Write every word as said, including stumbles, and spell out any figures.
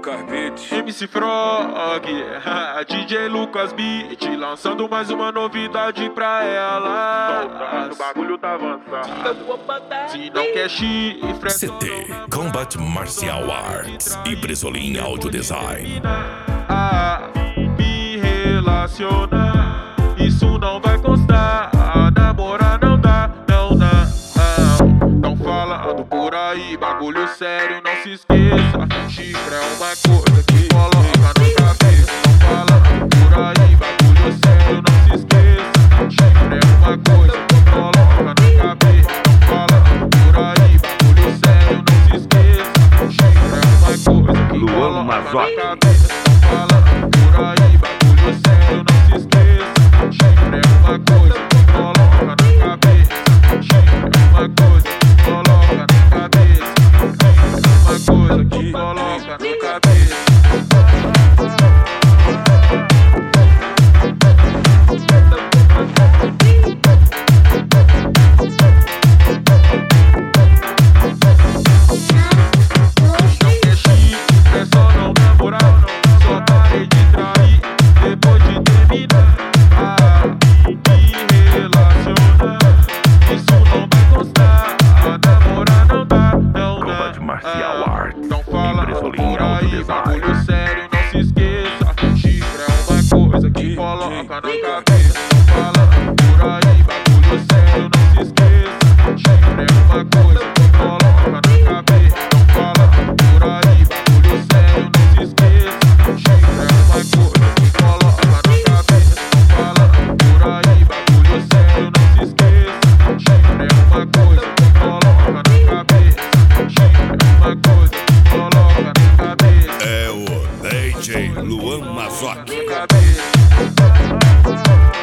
Lucas Beats. M C Frog, D J Lucas Beat, lançando mais uma novidade pra ela. O bagulho tá avançado. Se não quer chifre, C T Combat Martial Arts e Bresolim Audio Design. Ah, me relacionar, isso não vai constar. Namorar não dá, não dá, não. Não falando por aí, bagulho sério, não se esqueça. Chifre é uma coisa que coloca na cabeça. Não falando por aí, bagulho sério, não se esqueça. Chifre é uma coisa que coloca na cabeça. Não falando por aí, bagulho sério, não se esqueça. Chifre é uma coisa que coloca na cabeça. Não falando por aí, bagulho sério, não se esqueça. Chifre é uma coisa que coloca na cabeça. Chifre é uma coisa que coloca na cabeça. Chifre é uma coisa que coloca na cabeça. Não fala por aí, bagulho sério, não se esqueça. Chifre é uma coisa que coloca na cabeça. Não fala por aí, bagulho sério, não se esqueça. Chifre é uma coisa que coloca na cabeça. Não fala por aí, bagulho sério, não se esqueça. Chifre é uma coisa que coloca na cabeça. Não fala por aí, bagulho sério, não se esqueça. Chifre é uma coisa que coloca na cabeça. Chifre é uma coisa que coloca na cabeça. É o D J Luan Mazoc. Cabeça.